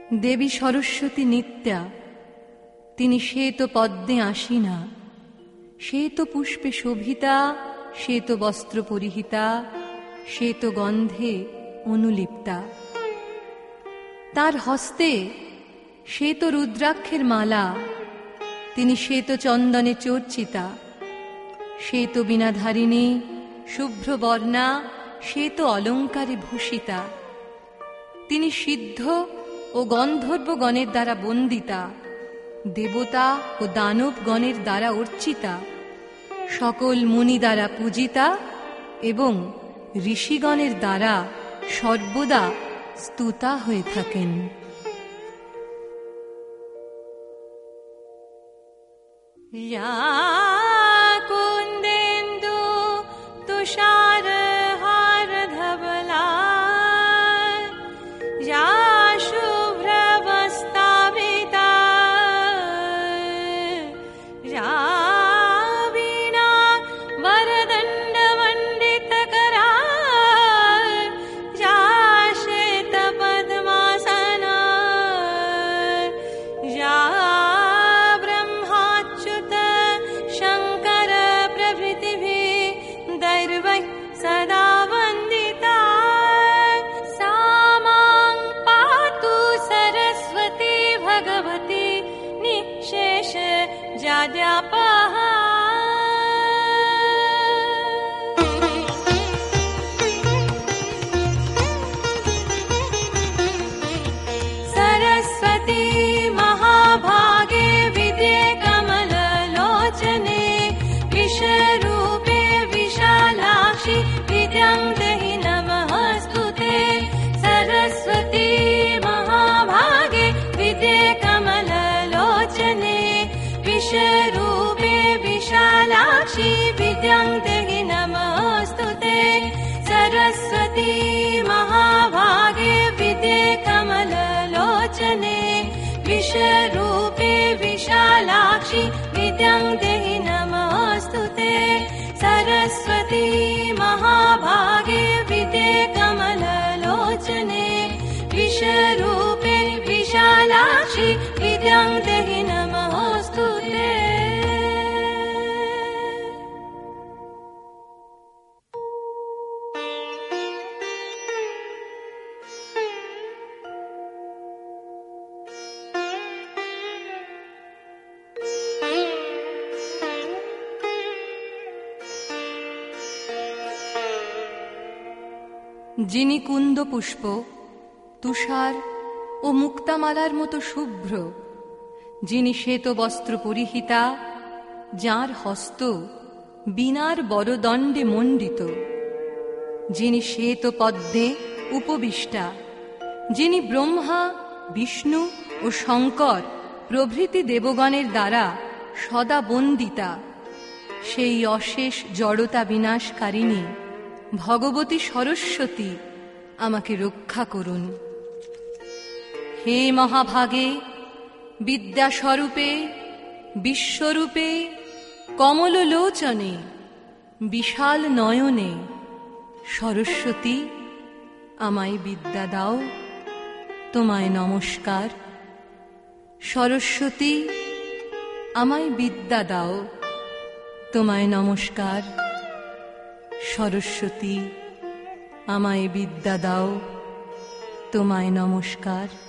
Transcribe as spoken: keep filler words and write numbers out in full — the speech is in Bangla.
দেবী সরস্বতী নিত্যা, তিনি শ্বেত পদ্মে আসিনা, শ্বেত পুষ্পে শোভিতা, শ্বেত বস্ত্র পরিহিতা, শ্বেত গন্ধে অনুলিপ্তা। তার হস্তে শ্বেত রুদ্রাক্ষের মালা, তিনি শ্বেত চন্দনে চর্চিতা, শ্বেত বীণাধারিণী, শুভ্র বর্ণা, শ্বেত অলঙ্কারে ভূষিতা। তিনি সিদ্ধ ও গন্ধর্বগণের দ্বারা বন্দিতা, দেবতা ও দানবগণের দ্বারা অর্চিতা, সকল মুনি দ্বারা পূজিতা এবং ঋষিগণের দ্বারা সর্বদা স্তুতা হয়ে থাকেন। ইয়া কুন্দেন্দু তুষার হার ধবলা, ইয়া শুভ্র বস্তাবিতা, ইয়া বীণা বরদণ্ড মণ্ডিত করা, ইয়া শ্বেত পদ্মাসনা, ইয়া सदा वन्दिता, सा मां पातु सरस्वती भगवती निःशेष जाड्यापहा। सरस्वती महाभागे विद्ये कमललोचने, विश्वरूपे विशालाक्षि विद्यां देहि नमस्तुते। सरस्वती महाभागे विद्ये कमललोचने, विश्वरूपे विशालाक्षि विद्यां देहि नमस्तुते। सरस्वती महाभागे विद्ये कमललोचने, विश्वरूपे विशालाक्षि विद्यां देहि नमस्तुते। सरस्वती महाभागे विद्ये कमललोचने, विश्वरूपे विशालाक्षि विद्यां देहि नमस्तुते। যিনি কুন্দ পুষ্প, তুষার ও মুক্তামালার মতো শুভ্র, যিনি শ্বেত বস্ত্র পরিহিতা, যাঁর হস্ত বীণার বরদণ্ডে মণ্ডিত, যিনি শ্বেত পদ্মে উপবিষ্টা, যিনি ব্রহ্মা, বিষ্ণু ও শঙ্কর প্রভৃতি দেবগণের দ্বারা সদা বন্দিতা, সেই অশেষ জড়তা বিনাশকারিণী ভগবতী সরস্বতী আমাকে রক্ষা করুন। হে মহাভাগে, বিদ্যাস্বরূপে, বিশ্বরূপে, কমললোচনে, বিশাল নয়নে, সরস্বতী আমায় বিদ্যা দাও, তোমায় নমস্কার। সরস্বতী আমায় বিদ্যা দাও, তোমায় নমস্কার। সরস্বতী আমায় বিদ্যা দাও, তোমায় নমস্কার।